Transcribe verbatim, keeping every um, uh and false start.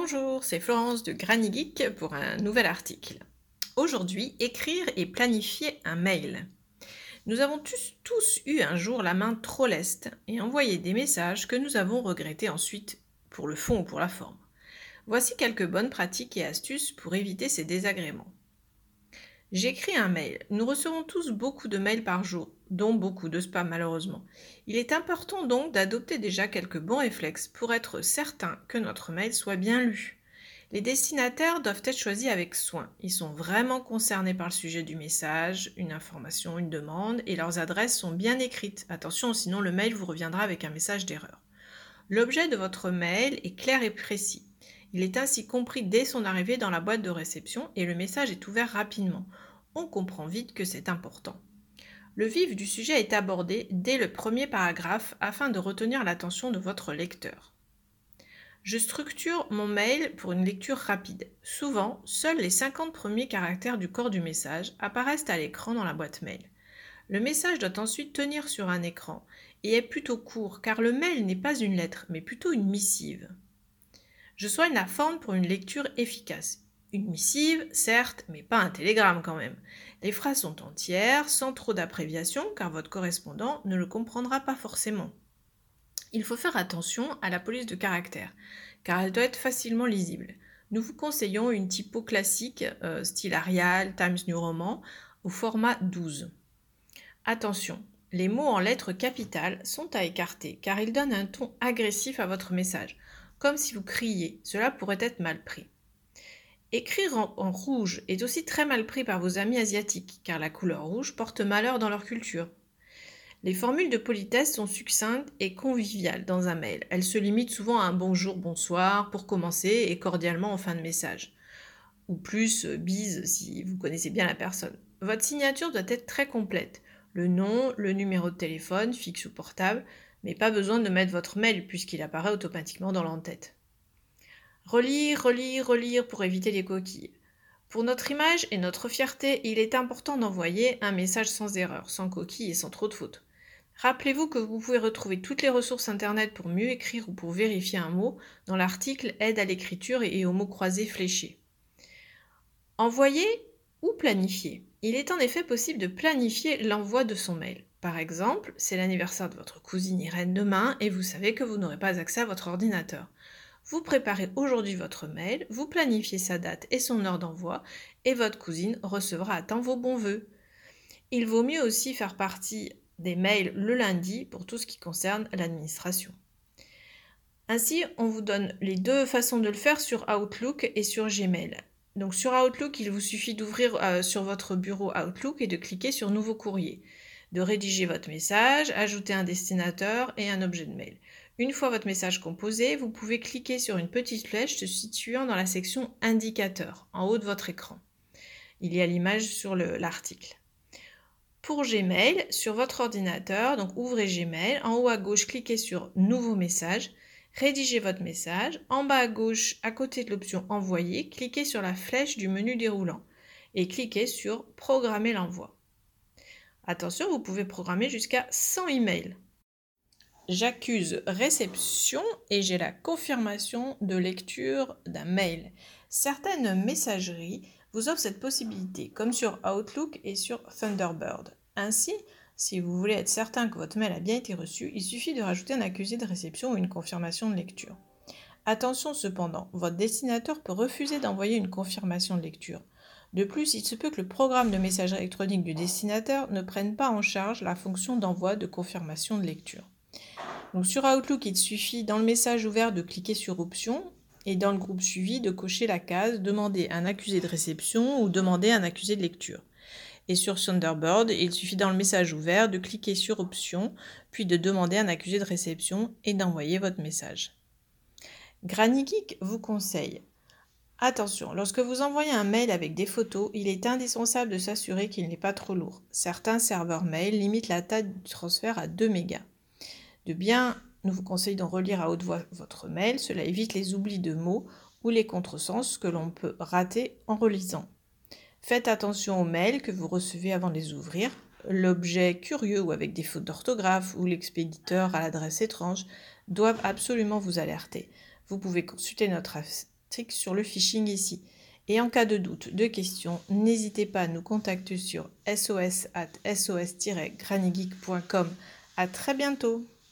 Bonjour, c'est Florence de Granny Geek pour un nouvel article. Aujourd'hui, écrire et planifier un mail. Nous avons tous, tous eu un jour la main trop leste et envoyé des messages que nous avons regrettés ensuite pour le fond ou pour la forme. Voici quelques bonnes pratiques et astuces pour éviter ces désagréments. J'écris un mail. Nous recevons tous beaucoup de mails par jour, dont beaucoup de spam malheureusement. Il est important donc d'adopter déjà quelques bons réflexes pour être certain que notre mail soit bien lu. Les destinataires doivent être choisis avec soin. Ils sont vraiment concernés par le sujet du message, une information, une demande, et leurs adresses sont bien écrites. Attention, sinon le mail vous reviendra avec un message d'erreur. L'objet de votre mail est clair et précis. Il est ainsi compris dès son arrivée dans la boîte de réception et le message est ouvert rapidement. On comprend vite que c'est important. Le vif du sujet est abordé dès le premier paragraphe afin de retenir l'attention de votre lecteur. Je structure mon mail pour une lecture rapide. Souvent, seuls les cinquante premiers caractères du corps du message apparaissent à l'écran dans la boîte mail. Le message doit ensuite tenir sur un écran et est plutôt court car le mail n'est pas une lettre mais plutôt une missive. Je soigne la forme pour une lecture efficace. Une missive, certes, mais pas un télégramme quand même. Les phrases sont entières, sans trop d'abréviation, car votre correspondant ne le comprendra pas forcément. Il faut faire attention à la police de caractère, car elle doit être facilement lisible. Nous vous conseillons une typo classique, euh, style Arial, Times New Roman, au format douze. Attention, les mots en lettres capitales sont à écarter, car ils donnent un ton agressif à votre message. Comme si vous criez, cela pourrait être mal pris. Écrire en, en rouge est aussi très mal pris par vos amis asiatiques, car la couleur rouge porte malheur dans leur culture. Les formules de politesse sont succinctes et conviviales dans un mail. Elles se limitent souvent à un bonjour, bonsoir pour commencer et cordialement en fin de message. Ou plus euh, bise si vous connaissez bien la personne. Votre signature doit être très complète. Le nom, le numéro de téléphone, fixe ou portable, mais pas besoin de mettre votre mail puisqu'il apparaît automatiquement dans l'entête. Relire, relire, relire pour éviter les coquilles. Pour notre image et notre fierté, il est important d'envoyer un message sans erreur, sans coquilles et sans trop de fautes. Rappelez-vous que vous pouvez retrouver toutes les ressources internet pour mieux écrire ou pour vérifier un mot dans l'article Aide à l'écriture et aux mots croisés fléchés. Envoyer ou planifier. Il est en effet possible de planifier l'envoi de son mail. Par exemple, c'est l'anniversaire de votre cousine Irène demain et vous savez que vous n'aurez pas accès à votre ordinateur. Vous préparez aujourd'hui votre mail, vous planifiez sa date et son heure d'envoi et votre cousine recevra à temps vos bons vœux. Il vaut mieux aussi faire partie des mails le lundi pour tout ce qui concerne l'administration. Ainsi, on vous donne les deux façons de le faire sur Outlook et sur Gmail. Donc sur Outlook, il vous suffit d'ouvrir euh, sur votre bureau Outlook et de cliquer sur Nouveau courrier, de rédiger votre message, ajouter un destinateur et un objet de mail. Une fois votre message composé, vous pouvez cliquer sur une petite flèche se situant dans la section Indicateurs, en haut de votre écran. Il y a l'image sur le, l'article. Pour Gmail, sur votre ordinateur, donc ouvrez Gmail, en haut à gauche, cliquez sur Nouveau message, rédigez votre message, en bas à gauche, à côté de l'option Envoyer, cliquez sur la flèche du menu déroulant et cliquez sur Programmer l'envoi. Attention, vous pouvez programmer jusqu'à cent emails. J'accuse réception et j'ai la confirmation de lecture d'un mail. Certaines messageries vous offrent cette possibilité, comme sur Outlook et sur Thunderbird. Ainsi, si vous voulez être certain que votre mail a bien été reçu, il suffit de rajouter un accusé de réception ou une confirmation de lecture. Attention cependant, votre destinateur peut refuser d'envoyer une confirmation de lecture. De plus, il se peut que le programme de messagerie électronique du destinataire ne prenne pas en charge la fonction d'envoi de confirmation de lecture. Donc sur Outlook, il suffit dans le message ouvert de cliquer sur Options et dans le groupe suivi de cocher la case Demander un accusé de réception ou Demander un accusé de lecture. Et sur Thunderbird, il suffit dans le message ouvert de cliquer sur Options, puis de demander un accusé de réception et d'envoyer votre message. Granny Geek vous conseille. Attention, lorsque vous envoyez un mail avec des photos, il est indispensable de s'assurer qu'il n'est pas trop lourd. Certains serveurs mail limitent la taille du transfert à deux mégas. De bien, nous vous conseillons de relire à haute voix votre mail, cela évite les oublis de mots ou les contresens que l'on peut rater en relisant. Faites attention aux mails que vous recevez avant de les ouvrir. L'objet curieux ou avec des fautes d'orthographe ou l'expéditeur à l'adresse étrange doivent absolument vous alerter. Vous pouvez consulter notre article sur le phishing ici. Et en cas de doute, de questions, n'hésitez pas à nous contacter sur sos arobase sos tiret granugeek point com. À très bientôt!